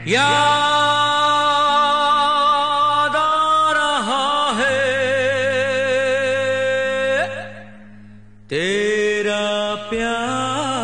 याद आ रहा है तेरा प्यार।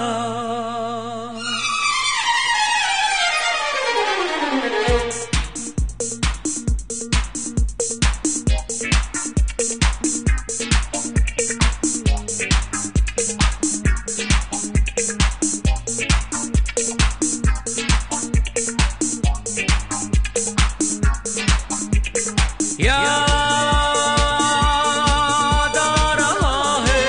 याद आ रहा है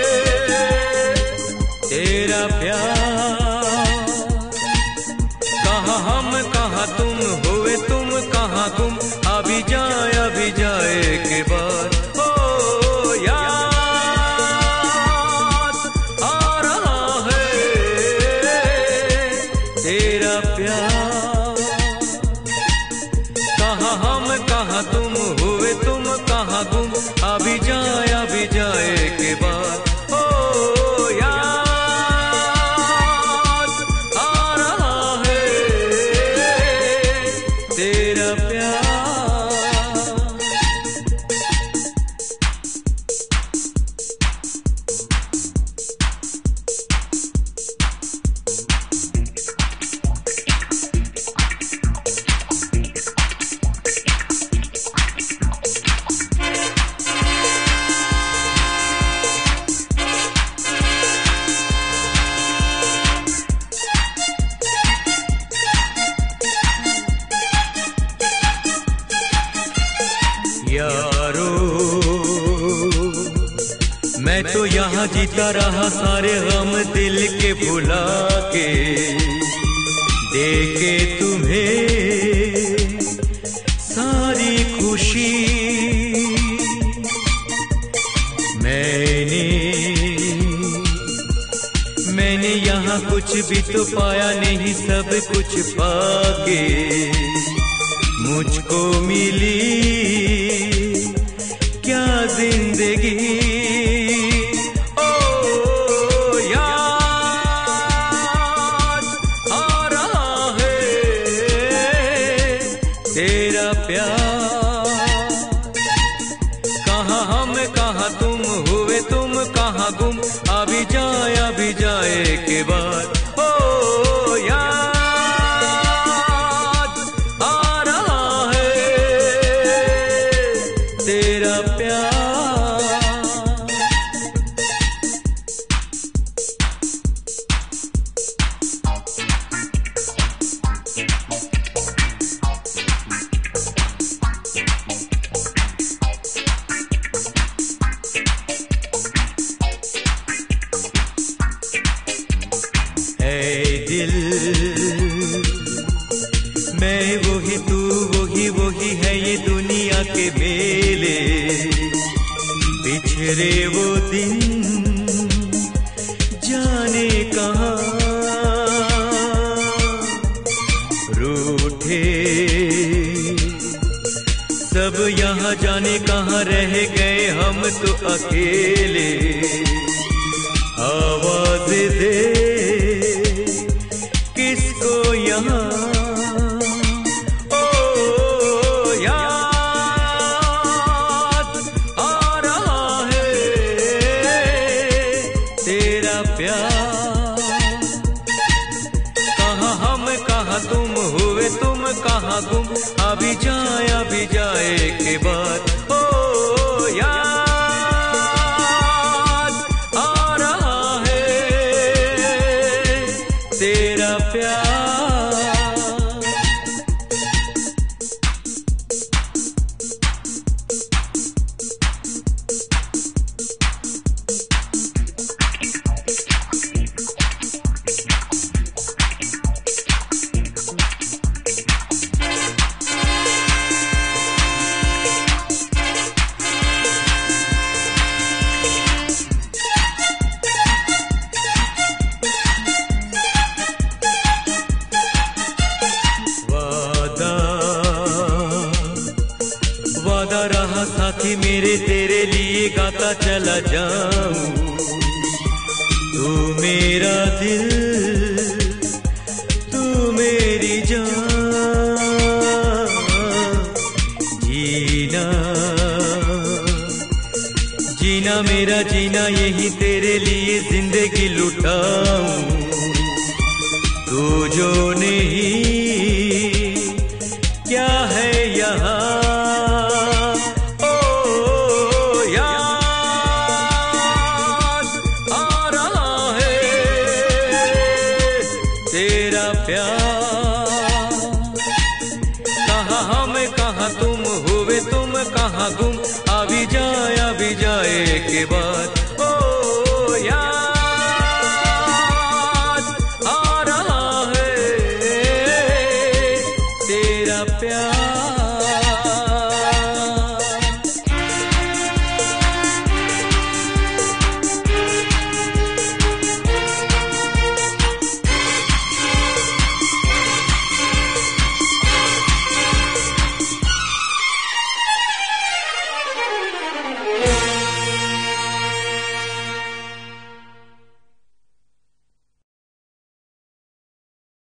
तेरा प्यार। कहाँ हम कहाँ तुम हुए तुम कहाँ गुम, अभी जाए के बाद। ओ याद आ रहा है तेरा प्यार। कहाँ हम कहाँ तुम हुए तुम कहाँ गुम, अभी जाए के बाद। ओ याद आ रहा है तेरा प्यार। यारो मैं तो यहाँ जीता रहा सारे गम दिल के भुला के, देके तुम्हें सारी खुशी। मैंने यहाँ कुछ भी तो पाया नहीं, सब कुछ पाके मुझको मिली क्या जिंदगी। ओ याद आ रहा है तेरा प्यार। कहाँ हम कहाँ तुम हुए तुम कहाँ गुम, अभी जाए के बाद। ओ याद आ रहा है तेरा प्यार। ऐ दिल मैं वही तू वही है ये दुनिया के मेले। बिछड़े वो दिन जाने कहाँ, रूठे सब यहाँ जाने कहाँ, रह गए हम तो अकेले। आवाज दे किसको यहाँ। ओ याद आ रहा है तेरा प्यार। कहाँ हम कहाँ तुम हुए तुम कहाँ गुम, अभी जाए के बाद। ओ याद आ रहा है तेरा प्यार। साथी मेरे तेरे लिए गाता चला जाऊं, तू मेरा दिल, तू मेरी जान। जीना मेरा जीना यही तेरे लिए जिंदगी लुटाऊं, तू जो नहीं क्या है यहाँ। तेरा प्यार कहाँ हम कहाँ तुम हुए तुम कहाँ गुम, अभी जाए के बाद।